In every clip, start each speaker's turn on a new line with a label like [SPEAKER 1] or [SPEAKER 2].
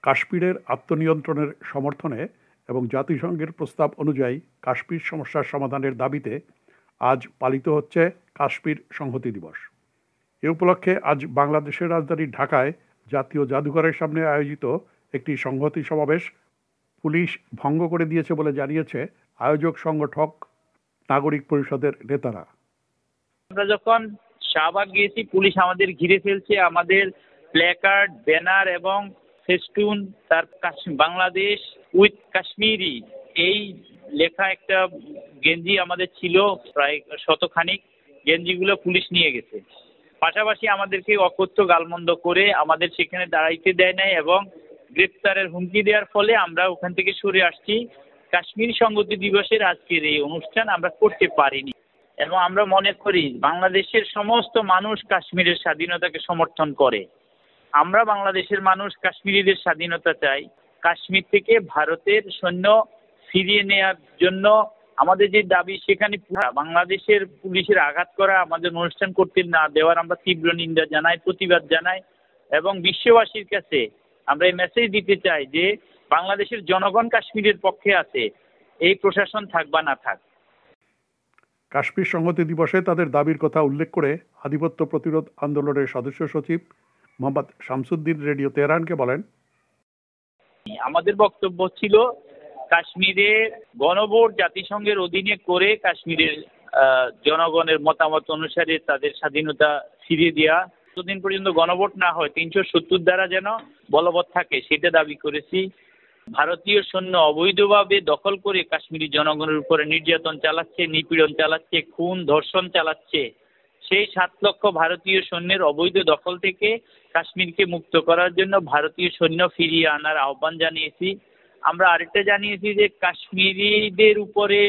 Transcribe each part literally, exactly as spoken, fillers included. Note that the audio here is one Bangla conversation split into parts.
[SPEAKER 1] কাশ্মীরের আত্মনিয়ন্ত্রণের সমর্থনে এবং জাতিসংঘের প্রস্তাব অনুযায়ী কাশ্মীর সমস্যার সমাধানের দাবিতে আজ পালিত হচ্ছে কাশ্মীর সংহতি দিবস। এ উপলক্ষে আজ বাংলাদেশের রাজধানী ঢাকায় জাতীয় জাদুঘরের সামনে আয়োজিত একটি সংহতি সমাবেশ পুলিশ ভঙ্গ করে দিয়েছে বলে জানিয়েছে আয়োজক সংগঠক নাগরিক পরিষদের নেতারা।
[SPEAKER 2] আমরা যখন শাহবাগ গিয়েছি, পুলিশ আমাদের ঘিরে ফেলছে। আমাদের প্ল্যাকার্ড, ব্যানার এবং ফেস্টুন, তার বাংলাদেশ উইথ কাশ্মীরি এই লেখা একটা গেঞ্জি আমাদের ছিল, প্রায় শতখানিক গেঞ্জিগুলো পুলিশ নিয়ে গেছে। পাশাপাশি আমাদেরকে অকথ্য গালমন্দ করে আমাদের সেখানে দাঁড়াইতে দেয় নাই এবং গ্রেপ্তারের হুমকি দেওয়ার ফলে আমরা ওখান থেকে সরে আসছি। কাশ্মীর সংহতি দিবসের আজকের এই অনুষ্ঠান আমরা করতে পারিনি এবং আমরা মনে করি বাংলাদেশের সমস্ত মানুষ কাশ্মীরের স্বাধীনতাকে সমর্থন করে। আমরা বাংলাদেশের মানুষ কাশ্মীরিদের স্বাধীনতা চাই। কাশ্মীর থেকে ভারতের সৈন্য ফিরিয়ে নেওয়ার জন্য আমাদের যে দাবি, সেখানে বাংলাদেশের পুলিশের আঘাত করা, আমাদের অনুষ্ঠান করতে না দেওয়ার আমরা তীব্র নিন্দা জানাই, প্রতিবাদ জানাই এবং বিশ্ববাসীর কাছে আমরা এই মেসেজ দিতে চাই যে বাংলাদেশের জনগণ কাশ্মীরের পক্ষে আছে, এই প্রশাসন থাক বা না থাক।
[SPEAKER 1] কাশ্মীর সংহতি দিবসে তাদের দাবির কথা উল্লেখ করে আধিপত্য প্রতিরোধ আন্দোলনের সদস্য সচিব মোহাম্মদ শামসুদ্দিন রেডিও তেহরানকে বলেন,
[SPEAKER 2] আমাদের বক্তব্য ছিল কাশ্মীরে গণভোট জাতিসংঘের অধীনে করে কাশ্মীরের জনগণের মতামত অনুসারে তাদের স্বাধীনতা ফিরিয়ে দেওয়া। যতদিন পর্যন্ত গণভোট না হয় তিনশো সত্তর দ্বারা যেন বলবৎ থাকে সেটা দাবি করেছি। ভারতীয় সৈন্য অবৈধভাবে দখল করে কাশ্মীরি জনগণের উপরে নির্যাতন চালাচ্ছে, নিপীড়ন চালাচ্ছে, খুন ধর্ষণ চালাচ্ছে। সেই সাত লক্ষ ভারতীয় সৈন্যের অবৈধ দখল থেকে কাশ্মীরকে মুক্ত করার জন্য ভারতীয় সৈন্য ফিরিয়ে আনার আহ্বান জানিয়েছি। আমরা আরেকটা জানিয়েছি যে কাশ্মীরিদের উপরে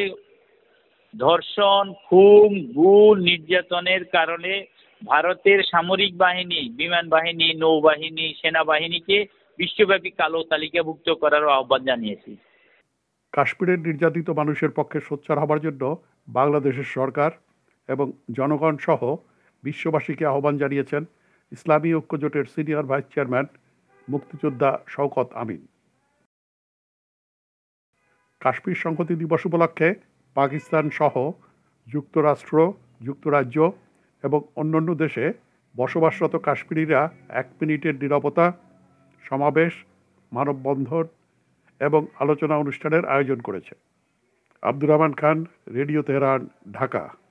[SPEAKER 2] ধর্ষণ, খুন, গুম, নির্যাতনের কারণে ভারতের সামরিক বাহিনী, বিমান বাহিনী, নৌবাহিনী, সেনাবাহিনীকে বিশ্বব্যাপী কালো তালিকাভুক্ত করার আহ্বান জানিয়েছি।
[SPEAKER 1] কাশ্মীরের নির্যাতিত মানুষের পক্ষে সোচ্চার হবার জন্য বাংলাদেশের সরকার এবং জনগণ সহ বিশ্ববাসীকে আহ্বান জানিয়েছেন ইসলামী ঐক্যজোটের সিনিয়র ভাইস চেয়ারম্যান মুক্তিযোদ্ধা শওকত আমিন। কাশ্মীর সংহতি দিবস উপলক্ষে পাকিস্তান সহ যুক্তরাষ্ট্র, যুক্তরাজ্য এবং অন্যান্য দেশে বসবাসরত কাশ্মীরিরা এক মিনিটের নীরবতা সমাবেশ, মানববন্ধন এবং আলোচনা অনুষ্ঠানের আয়োজন করেছে। Abdur Rahman Khan, radio Tehran, Dhaka.